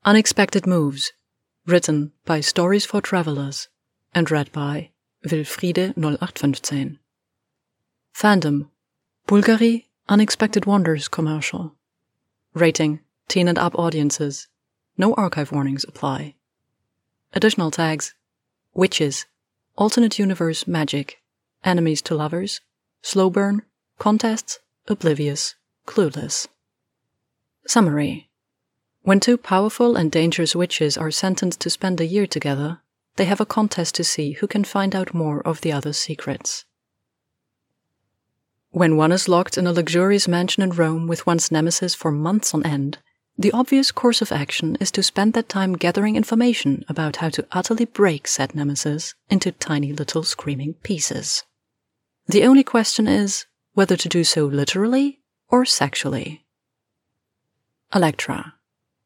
Unexpected Moves, written by Stories for Travelers and read by Wilfriede 0815. Fandom, Bulgari Unexpected Wonders commercial. Rating, teen and up audiences. No archive warnings apply. Additional tags, Witches, Alternate Universe Magic, Enemies to Lovers, Slow Burn, Contests, Oblivious, Clueless. Summary. When two powerful and dangerous witches are sentenced to spend a year together, they have a contest to see who can find out more of the other's secrets. When one is locked in a luxurious mansion in Rome with one's nemesis for months on end, the obvious course of action is to spend that time gathering information about how to utterly break said nemesis into tiny little screaming pieces. The only question is whether to do so literally or sexually. Electra.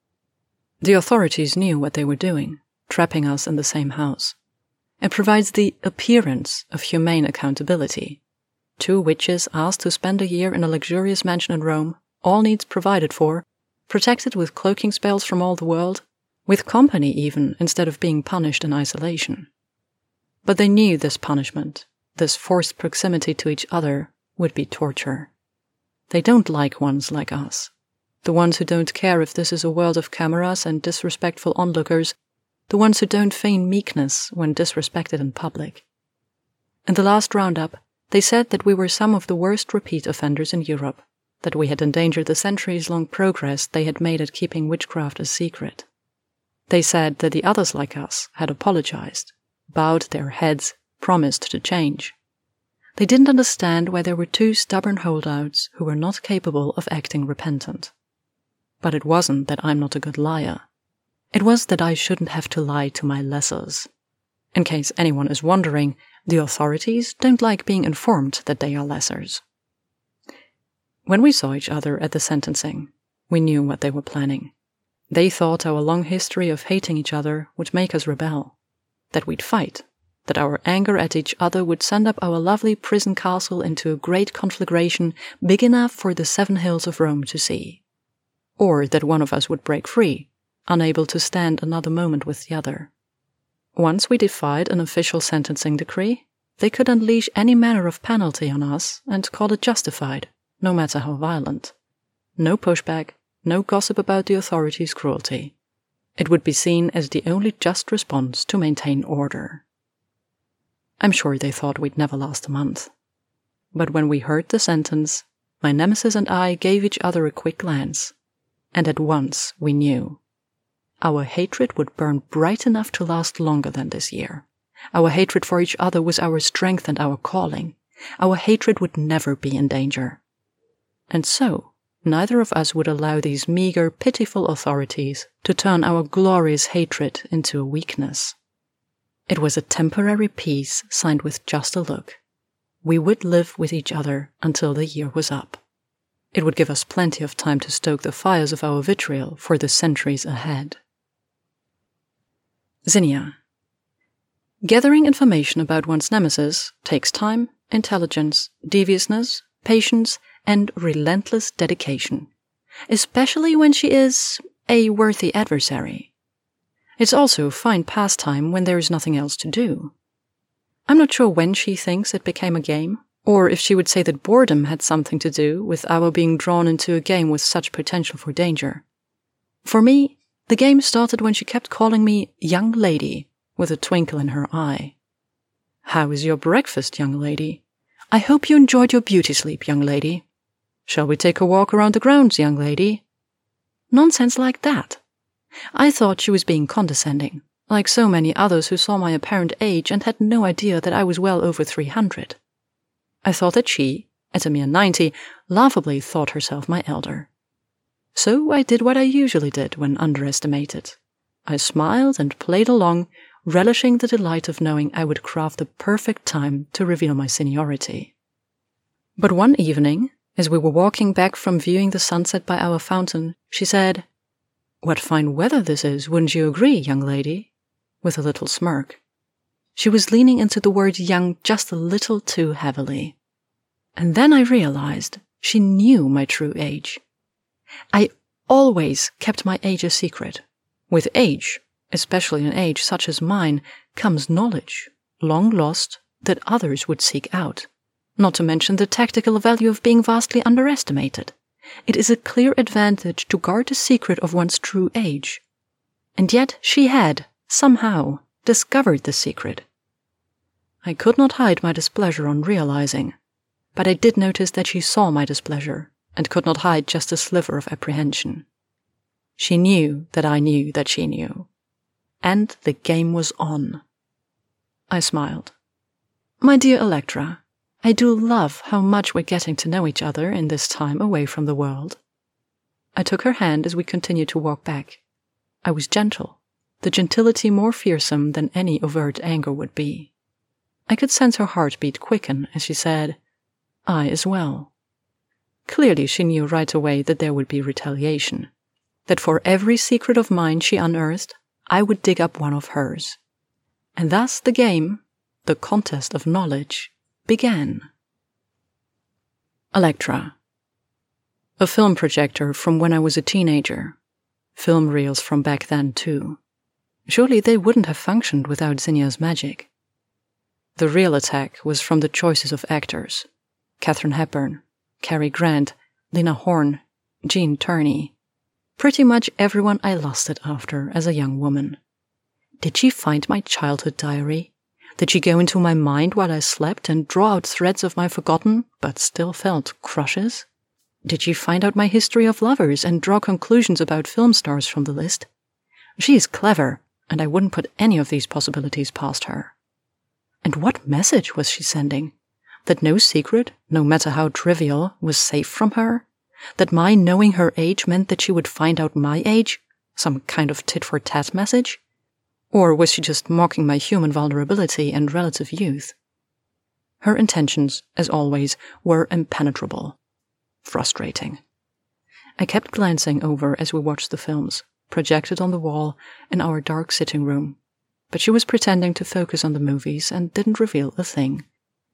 The authorities knew what they were doing, trapping us in the same house. It provides the appearance of humane accountability. Two witches asked to spend a year in a luxurious mansion in Rome, all needs provided for, protected with cloaking spells from all the world, with company even, instead of being punished in isolation. But they knew this punishment, this forced proximity to each other, would be torture. They don't like ones like us. The ones who don't care if this is a world of cameras and disrespectful onlookers, the ones who don't feign meekness when disrespected in public. In the last roundup, they said that we were some of the worst repeat offenders in Europe, that we had endangered the centuries-long progress they had made at keeping witchcraft a secret. They said that the others like us had apologized, bowed their heads, promised to change. They didn't understand why there were two stubborn holdouts who were not capable of acting repentant. But it wasn't that I'm not a good liar. It was that I shouldn't have to lie to my lessers. In case anyone is wondering, the authorities don't like being informed that they are lessers. When we saw each other at the sentencing, we knew what they were planning. They thought our long history of hating each other would make us rebel, that we'd fight, that our anger at each other would send up our lovely prison castle into a great conflagration big enough for the 7 hills of Rome to see. Or that one of us would break free, unable to stand another moment with the other. Once we defied an official sentencing decree, they could unleash any manner of penalty on us and call it justified, no matter how violent. No pushback, no gossip about the authorities' cruelty. It would be seen as the only just response to maintain order. I'm sure they thought we'd never last a month. But when we heard the sentence, my nemesis and I gave each other a quick glance. And at once we knew. Our hatred would burn bright enough to last longer than this year. Our hatred for each other was our strength and our calling. Our hatred would never be in danger. And so, neither of us would allow these meager, pitiful authorities to turn our glorious hatred into a weakness. It was a temporary peace signed with just a look. We would live with each other until the year was up. It would give us plenty of time to stoke the fires of our vitriol for the centuries ahead. Zinnia. Gathering information about one's nemesis takes time, intelligence, deviousness, patience, and relentless dedication, especially when she is a worthy adversary. It's also a fine pastime when there is nothing else to do. I'm not sure when she thinks it became a game, or if she would say that boredom had something to do with our being drawn into a game with such potential for danger. For me, the game started when she kept calling me young lady, with a twinkle in her eye. How is your breakfast, young lady? I hope you enjoyed your beauty sleep, young lady. Shall we take a walk around the grounds, young lady? Nonsense like that. I thought she was being condescending, like so many others who saw my apparent age and had no idea that I was well over 300. I thought that she, at a mere 90, laughably thought herself my elder. So I did what I usually did when underestimated. I smiled and played along, relishing the delight of knowing I would craft the perfect time to reveal my seniority. But one evening, as we were walking back from viewing the sunset by our fountain, she said, "What fine weather this is, wouldn't you agree, young lady?" with a little smirk. She was leaning into the word young just a little too heavily. And then I realized she knew my true age. I always kept my age a secret, With age, especially an age such as mine, comes knowledge, long lost, that others would seek out, not to mention the tactical value of being vastly underestimated. It is a clear advantage to guard the secret of one's true age. And yet she had, somehow, discovered the secret. I could not hide my displeasure on realizing, but I did notice that she saw my displeasure and could not hide just a sliver of apprehension. She knew that I knew that she knew. And the game was on. I smiled. My dear Electra, I do love how much we're getting to know each other in this time away from the world. I took her hand as we continued to walk back. I was gentle, the gentility more fearsome than any overt anger would be. I could sense her heartbeat quicken as she said, I as well. Clearly she knew right away that there would be retaliation, that for every secret of mine she unearthed, I would dig up one of hers. And thus the game, the contest of knowledge, began. Electra. A film projector from when I was a teenager. Film reels from back then, too. Surely they wouldn't have functioned without Zinnia's magic. The real attack was from the choices of actors. Katharine Hepburn, Cary Grant, Lena Horne, Gene Tierney. Pretty much everyone I lusted after as a young woman. Did she find my childhood diary? Did she go into my mind while I slept and draw out threads of my forgotten, but still felt, crushes? Did she find out my history of lovers and draw conclusions about film stars from the list? She is clever, and I wouldn't put any of these possibilities past her. And what message was she sending? That no secret, no matter how trivial, was safe from her? That my knowing her age meant that she would find out my age? Some kind of tit-for-tat message? Or was she just mocking my human vulnerability and relative youth? Her intentions, as always, were impenetrable. Frustrating. I kept glancing over as we watched the films, projected on the wall in our dark sitting room, but she was pretending to focus on the movies and didn't reveal a thing.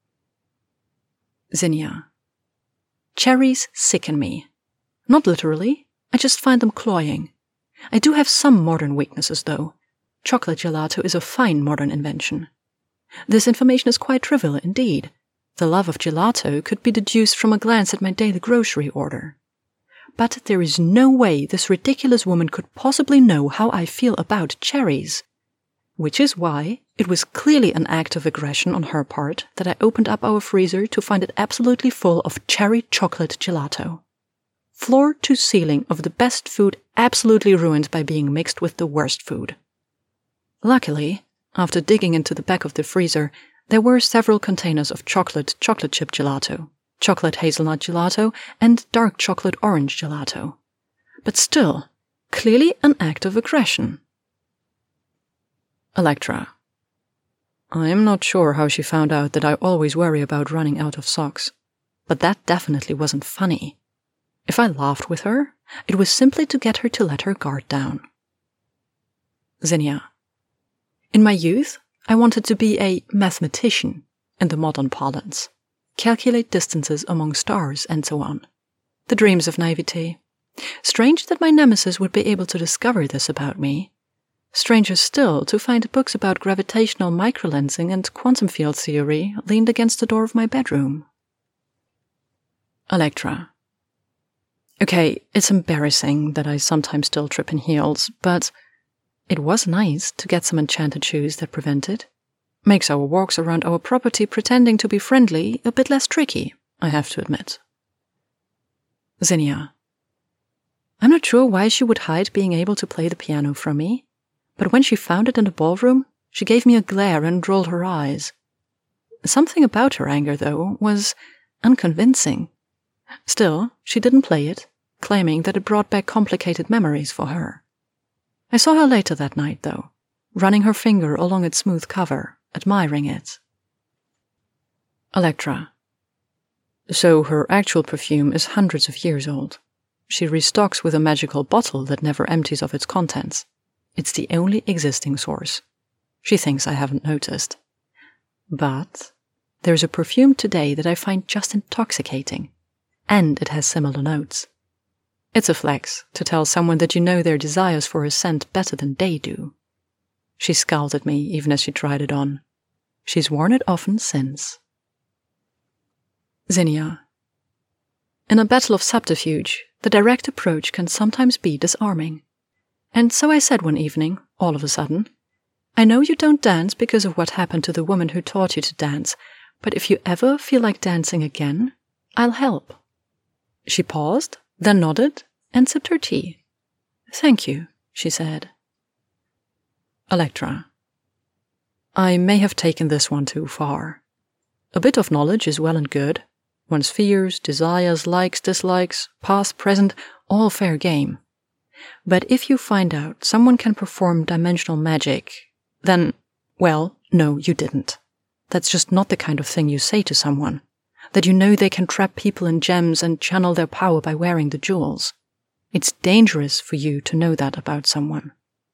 Zinnia. Cherries sicken me. Not literally, I just find them cloying. I do have some modern weaknesses, though. Chocolate gelato is a fine modern invention. This information is quite trivial indeed. The love of gelato could be deduced from a glance at my daily grocery order. But there is no way this ridiculous woman could possibly know how I feel about cherries. Which is why it was clearly an act of aggression on her part that I opened up our freezer to find it absolutely full of cherry chocolate gelato. Floor to ceiling of the best food absolutely ruined by being mixed with the worst food. Luckily, after digging into the back of the freezer, there were several containers of chocolate chip gelato, chocolate hazelnut gelato, and dark chocolate orange gelato. But still, clearly an act of aggression. Electra. I am not sure how she found out that I always worry about running out of socks, but that definitely wasn't funny. If I laughed with her, it was simply to get her to let her guard down. Zinnia. In my youth, I wanted to be a mathematician, in the modern parlance, calculate distances among stars and so on. The dreams of naivete. Strange that my nemesis would be able to discover this about me. Stranger still to find books about gravitational microlensing and quantum field theory leaned against the door of my bedroom. Electra. Okay, it's embarrassing that I sometimes still trip in heels, but it was nice to get some enchanted shoes that prevent it. Makes our walks around our property pretending to be friendly a bit less tricky, I have to admit. Zinnia. I'm not sure why she would hide being able to play the piano from me, but when she found it in the ballroom, she gave me a glare and rolled her eyes. Something about her anger, though, was unconvincing. Still, she didn't play it, claiming that it brought back complicated memories for her. I saw her later that night, though, running her finger along its smooth cover, admiring it. Electra. So her actual perfume is hundreds of years old. She restocks with a magical bottle that never empties of its contents. It's the only existing source. She thinks I haven't noticed. But there's a perfume today that I find just intoxicating, and it has similar notes. It's a flex to tell someone that you know their desires for a scent better than they do. She scowled at me even as she tried it on. She's worn it often since. Zinnia. In a battle of subterfuge, the direct approach can sometimes be disarming. And so I said one evening, all of a sudden, I know you don't dance because of what happened to the woman who taught you to dance, but if you ever feel like dancing again, I'll help. She paused, then nodded, and sipped her tea. Thank you, she said. Electra. I may have taken this one too far. A bit of knowledge is well and good. One's fears, desires, likes, dislikes, past, present, all fair game. But if you find out someone can perform dimensional magic, then, well, no, you didn't. That's just not the kind of thing you say to someone. That you know they can trap people in gems and channel their power by wearing the jewels. It's dangerous for you to know that about someone.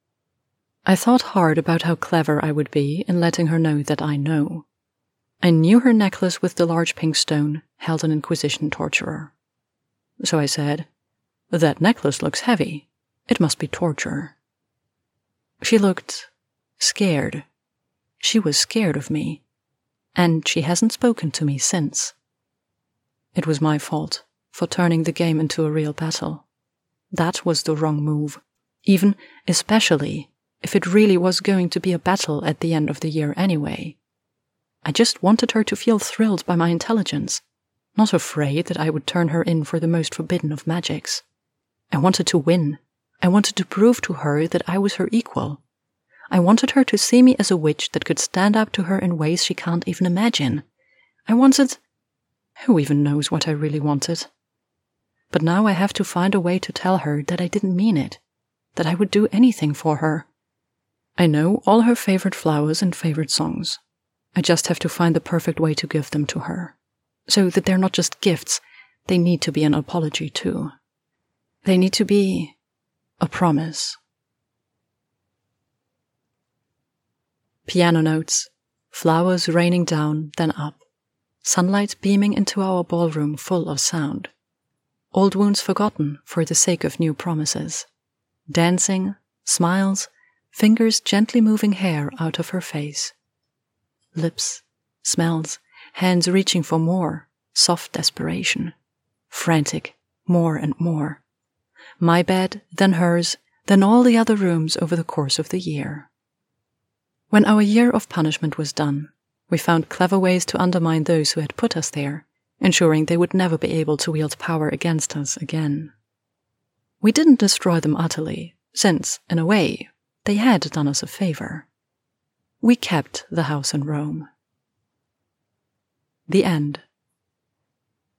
I thought hard about how clever I would be in letting her know that I know. I knew her necklace with the large pink stone held an Inquisition torturer. So I said, that necklace looks heavy. It must be torture. She looked scared. She was scared of me. And she hasn't spoken to me since. It was my fault for turning the game into a real battle. That was the wrong move, even, especially, if it really was going to be a battle at the end of the year anyway. I just wanted her to feel thrilled by my intelligence, not afraid that I would turn her in for the most forbidden of magics. I wanted to win. I wanted to prove to her that I was her equal. I wanted her to see me as a witch that could stand up to her in ways she can't even imagine. I wanted... Who even knows what I really wanted? But now I have to find a way to tell her that I didn't mean it, that I would do anything for her. I know all her favorite flowers and favorite songs. I just have to find the perfect way to give them to her, so that they're not just gifts, they need to be an apology too. They need to be a promise. Piano notes, flowers raining down, then up, sunlight beaming into our ballroom full of sound. Old wounds forgotten for the sake of new promises. Dancing, smiles, fingers gently moving hair out of her face. Lips, smells, hands reaching for more, soft desperation. Frantic, more and more. My bed, then hers, then all the other rooms over the course of the year. When our year of punishment was done, we found clever ways to undermine those who had put us there, ensuring they would never be able to wield power against us again. We didn't destroy them utterly, since, in a way, they had done us a favor. We kept the house in Rome. The end.